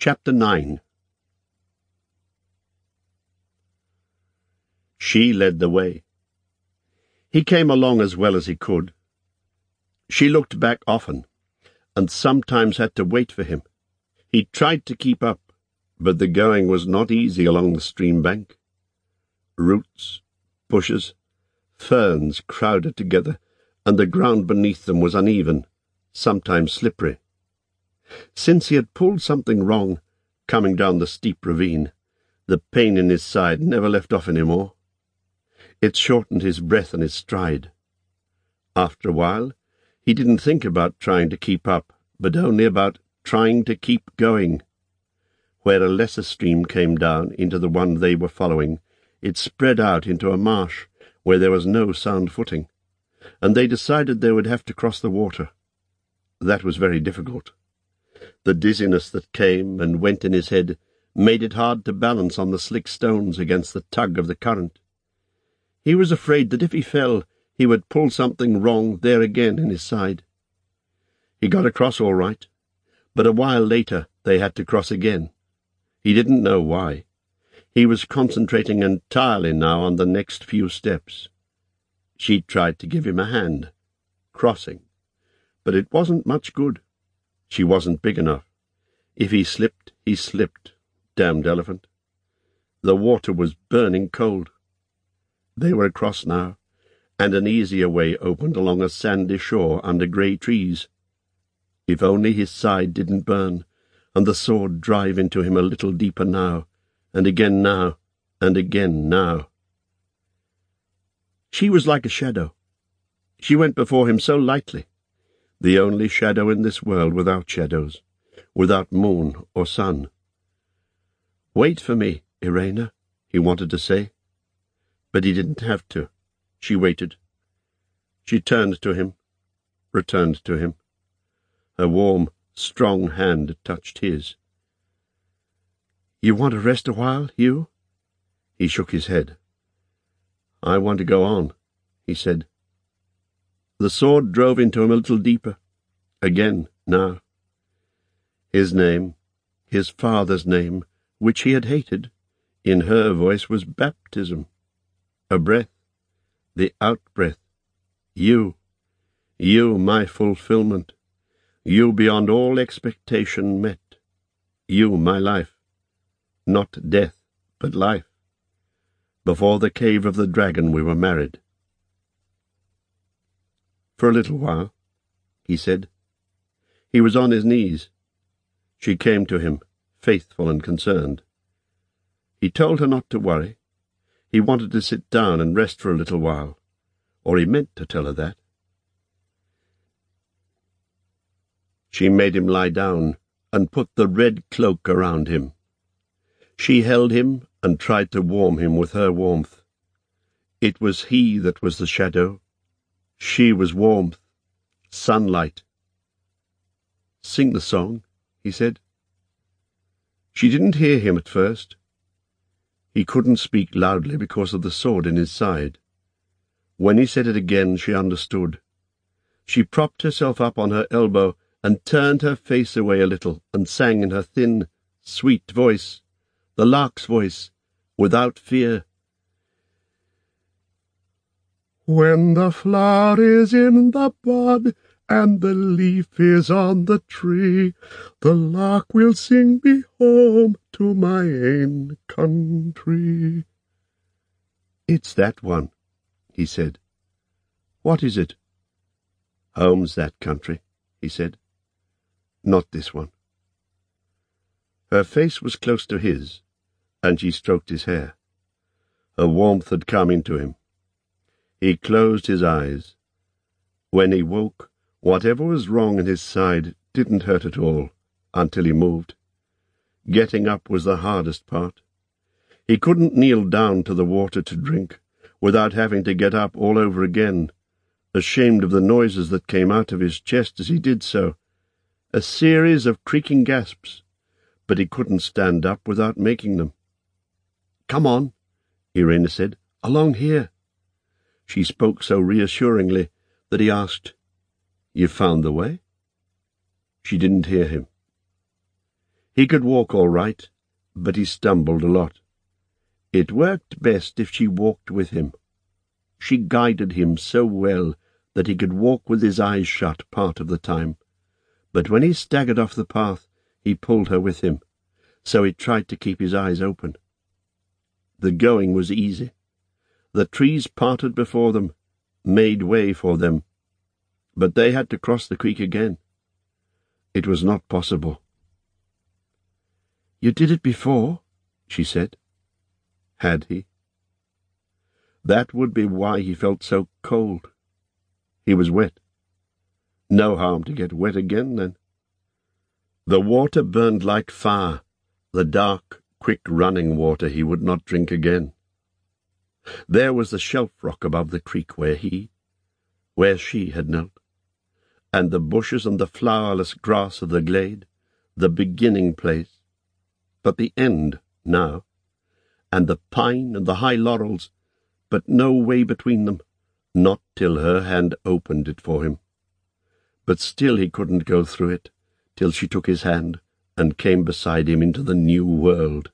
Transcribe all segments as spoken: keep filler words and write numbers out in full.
Chapter nine. She led the way. He came along as well as he could. She looked back often, and sometimes had to wait for him. He tried to keep up, but the going was not easy along the stream bank. Roots, bushes, ferns crowded together, and the ground beneath them was uneven, sometimes slippery. Since he had pulled something wrong, coming down the steep ravine, the pain in his side never left off any more. It shortened his breath and his stride. After a while, he didn't think about trying to keep up, but only about trying to keep going. Where a lesser stream came down into the one they were following, it spread out into a marsh where there was no sound footing, and they decided they would have to cross the water. That was very difficult. The dizziness that came and went in his head made it hard to balance on the slick stones against the tug of the current. He was afraid that if he fell, he would pull something wrong there again in his side. He got across all right, but a while later they had to cross again. He didn't know why. He was concentrating entirely now on the next few steps. She tried to give him a hand, crossing, but it wasn't much good. She wasn't big enough. If he slipped, he slipped, damned elephant. The water was burning cold. They were across now, and an easier way opened along a sandy shore under grey trees. If only his side didn't burn, and the sword drive into him a little deeper now, and again now, and again now. She was like a shadow. She went before him so lightly, the only shadow in this world without shadows, without moon or sun. "Wait for me, Irena," he wanted to say. But he didn't have to. She waited. She turned to him, returned to him. Her warm, strong hand touched his. "You want to rest a while, Hugh?" He shook his head. "I want to go on," he said. The sword drove into him a little deeper. Again, now. His name, his father's name, which he had hated, in her voice was baptism. A breath, the out-breath. You, you, my fulfillment. You beyond all expectation met. You, my life. Not death, but life. Before the cave of the dragon we were married. "For a little while," he said. He was on his knees. She came to him, faithful and concerned. He told her not to worry. He wanted to sit down and rest for a little while, or he meant to tell her that. She made him lie down and put the red cloak around him. She held him and tried to warm him with her warmth. It was he that was the shadow. She was warmth, sunlight. "Sing the song," he said. She didn't hear him at first. He couldn't speak loudly because of the sword in his side. When he said it again, she understood. She propped herself up on her elbow and turned her face away a little and sang in her thin, sweet voice, the lark's voice, without fear. "When the flower is in the bud, and the leaf is on the tree, the lark will sing me home to my ain country." "It's that one," he said. "What is it?" "Home's that country," he said. "Not this one." Her face was close to his, and she stroked his hair. Her warmth had come into him. He closed his eyes. When he woke, whatever was wrong in his side didn't hurt at all, until he moved. Getting up was the hardest part. He couldn't kneel down to the water to drink, without having to get up all over again, ashamed of the noises that came out of his chest as he did so, a series of creaking gasps, but he couldn't stand up without making them. "Come on," Irena said, "along here." She spoke so reassuringly that he asked, "You found the way?" She didn't hear him. He could walk all right, but he stumbled a lot. It worked best if she walked with him. She guided him so well that he could walk with his eyes shut part of the time, but when he staggered off the path, he pulled her with him, so he tried to keep his eyes open. The going was easy. The trees parted before them, made way for them, but they had to cross the creek again. It was not possible. "You did it before," she said. Had he? That would be why he felt so cold. He was wet. No harm to get wet again, then. The water burned like fire, the dark, quick-running water he would not drink again. There was the shelf rock above the creek where he, where she had knelt, and the bushes and the flowerless grass of the glade, the beginning place, but the end now, and the pine and the high laurels, but no way between them, not till her hand opened it for him. But still he couldn't go through it, till she took his hand and came beside him into the new world.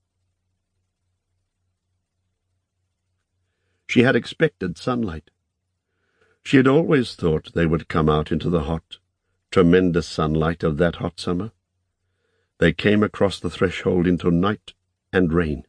She had expected sunlight. She had always thought they would come out into the hot, tremendous sunlight of that hot summer. They came across the threshold into night and rain.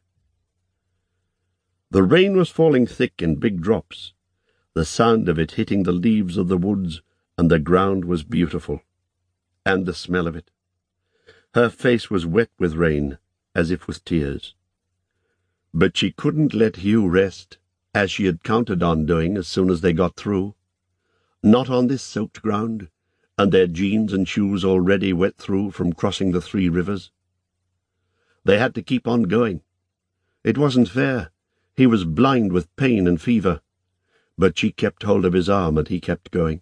The rain was falling thick in big drops, the sound of it hitting the leaves of the woods, and the ground was beautiful, and the smell of it. Her face was wet with rain, as if with tears. But she couldn't let Hugh rest, as she had counted on doing as soon as they got through. Not on this soaked ground, and their jeans and shoes already wet through from crossing the three rivers. They had to keep on going. It wasn't fair. He was blind with pain and fever, but she kept hold of his arm and he kept going.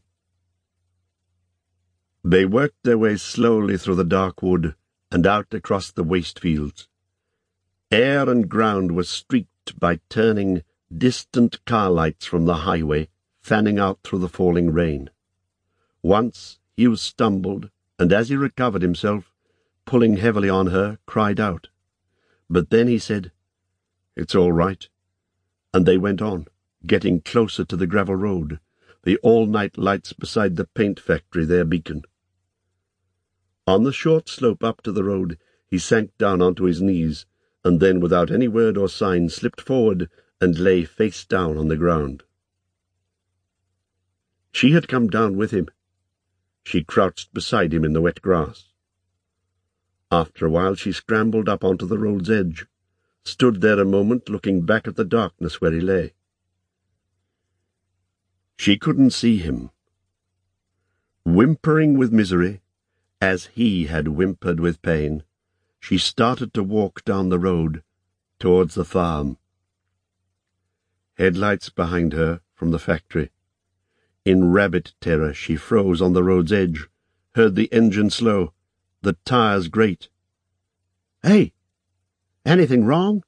They worked their way slowly through the dark wood and out across the waste fields. Air and ground were streaked by turning, distant car lights from the highway, fanning out through the falling rain. Once Hugh stumbled, and as he recovered himself, pulling heavily on her, cried out. But then he said, "It's all right," and they went on, getting closer to the gravel road, the all-night lights beside the paint factory their beacon. On the short slope up to the road, he sank down onto his knees, and then, without any word or sign, slipped forward and lay face down on the ground. She had come down with him. She crouched beside him in the wet grass. After a while she scrambled up onto the road's edge, stood there a moment looking back at the darkness where he lay. She couldn't see him. Whimpering with misery, as he had whimpered with pain, she started to walk down the road towards the farm. Headlights behind her from the factory. In rabbit terror she froze on the road's edge, heard the engine slow, the tires grate. "Hey! Anything wrong?"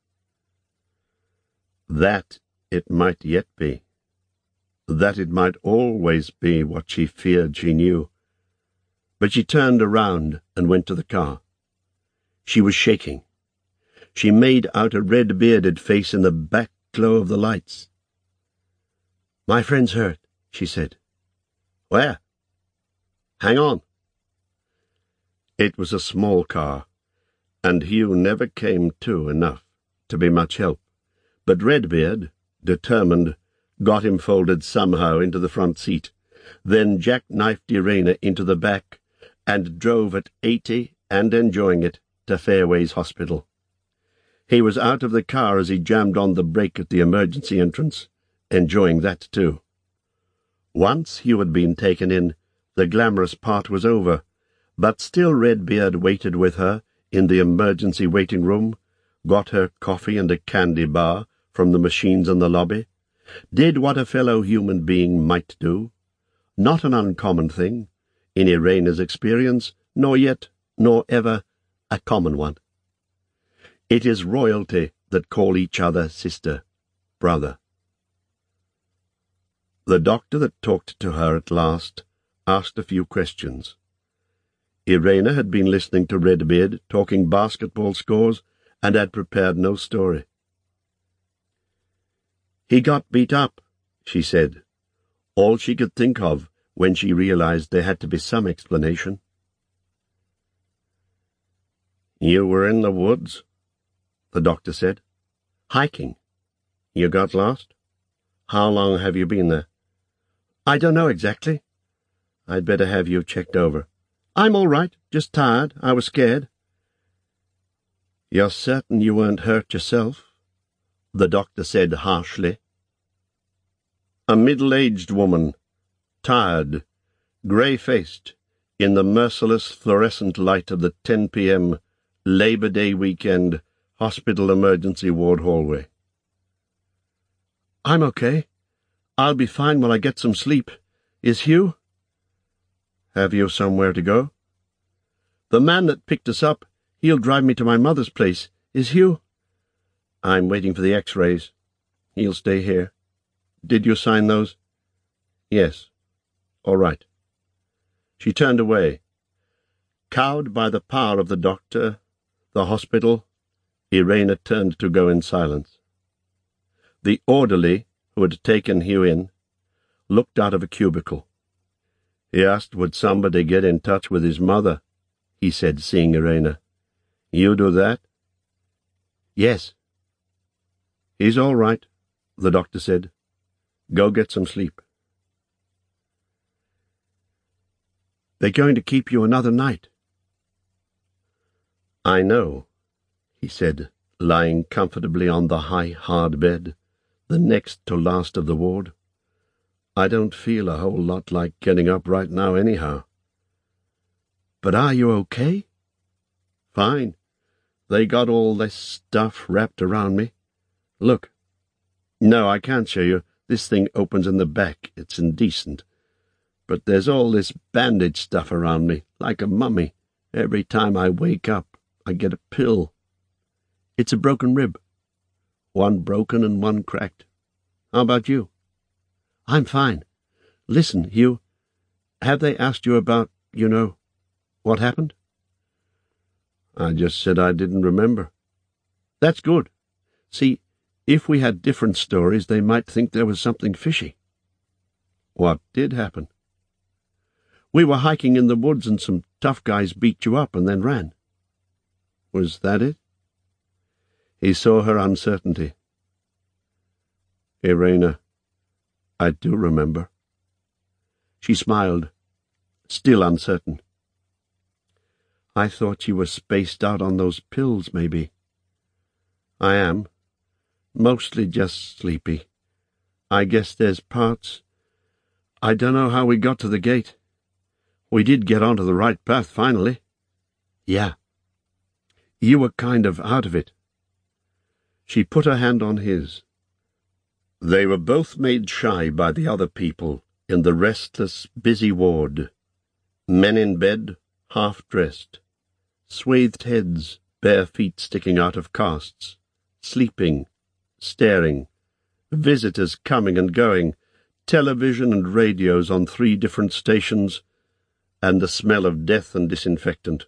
That it might yet be. That it might always be what she feared she knew. But she turned around and went to the car. She was shaking. She made out a red-bearded face in the back glow of the lights. "My friend's hurt," she said. "Where?" "Hang on." It was a small car, and Hugh never came to enough to be much help, but Redbeard, determined, got him folded somehow into the front seat, then jackknifed Irena into the back, and drove at eighty, and enjoying it, to Fairways Hospital. He was out of the car as he jammed on the brake at the emergency entrance, enjoying that too. Once Hugh had been taken in, the glamorous part was over, but still Redbeard waited with her in the emergency waiting room, got her coffee and a candy bar from the machines in the lobby, did what a fellow human being might do, not an uncommon thing, in Irena's experience, nor yet, nor ever, a common one. It is royalty that call each other sister, brother. The doctor that talked to her at last asked a few questions. Irena had been listening to Redbeard talking basketball scores and had prepared no story. "He got beat up," she said, all she could think of when she realized there had to be some explanation. "You were in the woods," the doctor said. "Hiking. You got lost? How long have you been there?" "I don't know exactly." "I'd better have you checked over." "I'm all right, just tired. I was scared." "You're certain you weren't hurt yourself?" the doctor said harshly. A middle-aged woman, tired, grey-faced, in the merciless fluorescent light of the ten p m Labor Day weekend hospital emergency ward hallway. "I'm okay. I'll be fine when I get some sleep. Is Hugh?" "Have you somewhere to go?" "The man that picked us up, he'll drive me to my mother's place. Is Hugh?" "I'm waiting for the x-rays. He'll stay here. Did you sign those?" "Yes." "All right." She turned away. Cowed by the power of the doctor, the hospital, Irena turned to go in silence. The orderly, who had taken Hugh in, looked out of a cubicle. "He asked would somebody get in touch with his mother," he said, seeing Irena. "You do that?" "Yes." "He's all right," the doctor said. "Go get some sleep." "They're going to keep you another night." "I know," he said, lying comfortably on the high, hard bed, the next to last of the ward. "I don't feel a whole lot like getting up right now anyhow." "But are you okay?" "Fine. They got all this stuff wrapped around me. Look. No, I can't show you. This thing opens in the back. It's indecent. But there's all this bandage stuff around me, like a mummy. Every time I wake up, I get a pill." "It's a broken rib." "One broken and one cracked. How about you?" "I'm fine. Listen, Hugh, have they asked you about, you know, what happened?" "I just said I didn't remember." "That's good. See, if we had different stories, they might think there was something fishy." "What did happen?" "We were hiking in the woods and some tough guys beat you up and then ran." "Was that it?" He saw her uncertainty. "Irena, I do remember." She smiled, still uncertain. "I thought you were spaced out on those pills, maybe." "I am. Mostly just sleepy. I guess there's parts. I don't know how we got to the gate. We did get onto the right path finally." "Yeah." "You were kind of out of it." She put her hand on his. They were both made shy by the other people in the restless, busy ward. Men in bed, half-dressed. Swathed heads, bare feet sticking out of casts. Sleeping, staring. Visitors coming and going. Television and radios on three different stations. And the smell of death and disinfectant.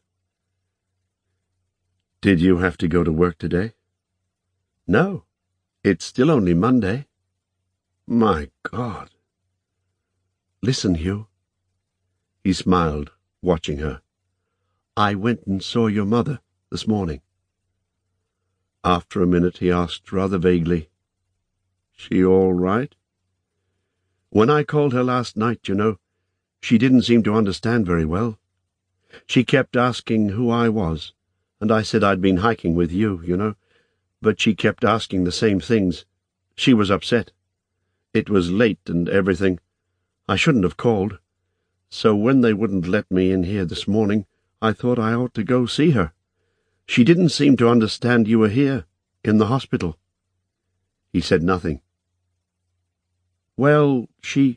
"Did you have to go to work today?" "No. It's still only Monday." "My God." "Listen, Hugh." He smiled, watching her. "I went and saw your mother this morning." After a minute he asked rather vaguely, "She all right?" "When I called her last night, you know, she didn't seem to understand very well. She kept asking who I was, and I said I'd been hiking with you, you know, but she kept asking the same things. She was upset. It was late and everything. I shouldn't have called. So when they wouldn't let me in here this morning, I thought I ought to go see her. She didn't seem to understand you were here, in the hospital." He said nothing. "Well, she—"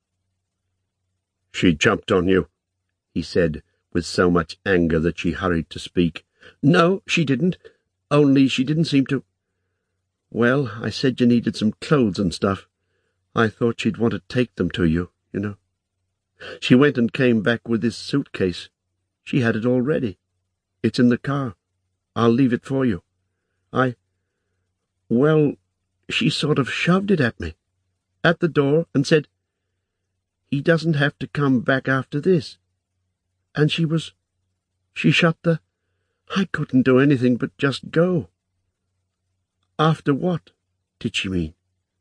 "She jumped on you," he said, with so much anger that she hurried to speak. "No, she didn't. Only she didn't seem to— Well, I said you needed some clothes and stuff. I thought she'd want to take them to you, you know. She went and came back with this suitcase. She had it all ready. It's in the car. I'll leave it for you. I... Well, she sort of shoved it at me, at the door, and said, "He doesn't have to come back after this." And she was... She shut the... I couldn't do anything but just go. After what, did she mean?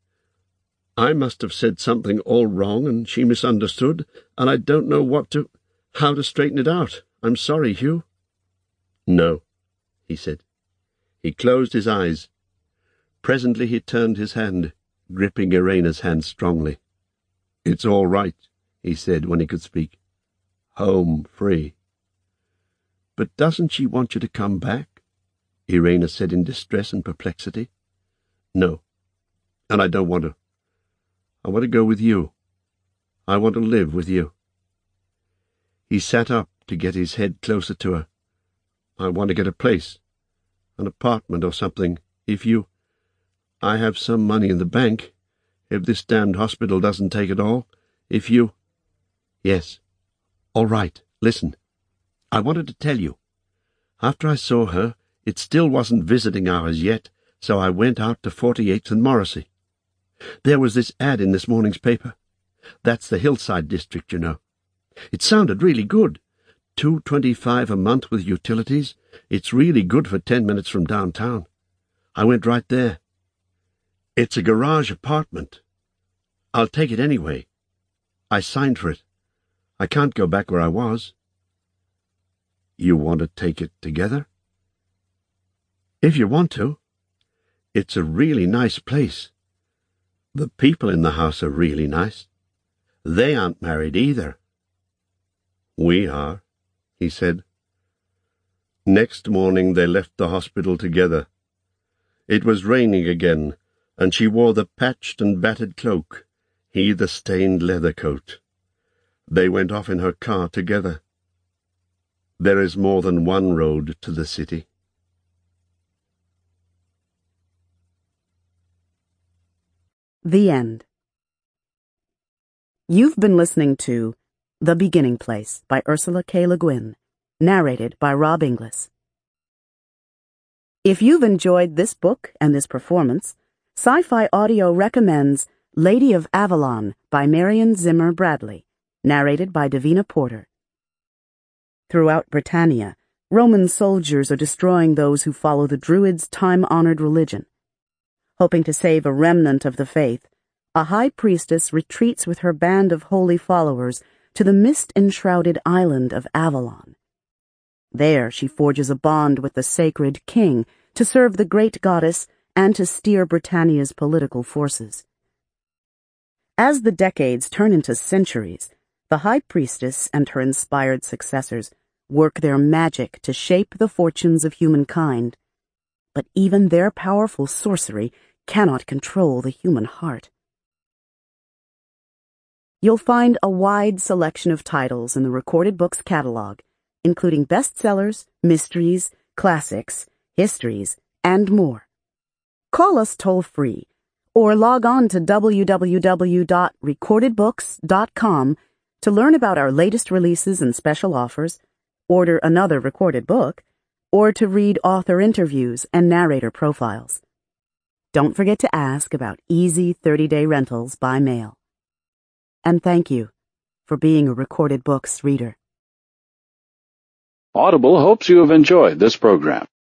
I must have said something all wrong, and she misunderstood, and I don't know what to... how to straighten it out. I'm sorry, Hugh. No, he said. He closed his eyes. Presently he turned his hand, gripping Irena's hand strongly. "It's all right," he said when he could speak. "Home free." "But doesn't she want you to come back?" Irena said in distress and perplexity. "No, and I don't want to. I want to go with you. I want to live with you." He sat up to get his head closer to her. "I want to get a place, an apartment or something, if you... I have some money in the bank, if this damned hospital doesn't take it all, if you... Yes. All right, listen. I wanted to tell you. After I saw her, it still wasn't visiting hours yet, so I went out to forty-eighth and Morrissey. There was this ad in this morning's paper. That's the hillside district, you know. It sounded really good. Two twenty-five a month with utilities. It's really good for ten minutes from downtown. I went right there. It's a garage apartment. I'll take it anyway. I signed for it. I can't go back where I was." "You want to take it together?" "If you want to. It's a really nice place. The people in the house are really nice. They aren't married either." "We are," he said. Next morning they left the hospital together. It was raining again, and she wore the patched and battered cloak, he the stained leather coat. They went off in her car together. There is more than one road to the city. The End. You've been listening to The Beginning Place by Ursula K. Le Guin, narrated by Rob Inglis. If you've enjoyed this book and this performance, Sci-Fi Audio recommends Lady of Avalon by Marion Zimmer Bradley, narrated by Davina Porter. Throughout Britannia, Roman soldiers are destroying those who follow the Druids' time-honored religion. Hoping to save a remnant of the faith, a high priestess retreats with her band of holy followers to the mist-enshrouded island of Avalon. There she forges a bond with the sacred king to serve the great goddess and to steer Britannia's political forces. As the decades turn into centuries, the high priestess and her inspired successors work their magic to shape the fortunes of humankind. But even their powerful sorcery cannot control the human heart. You'll find a wide selection of titles in the Recorded Books catalog, including bestsellers, mysteries, classics, histories, and more. Call us toll-free, or log on to w w w dot recorded books dot com to learn about our latest releases and special offers, order another recorded book, or to read author interviews and narrator profiles. Don't forget to ask about easy thirty-day rentals by mail. And thank you for being a Recorded Books reader. Audible hopes you have enjoyed this program.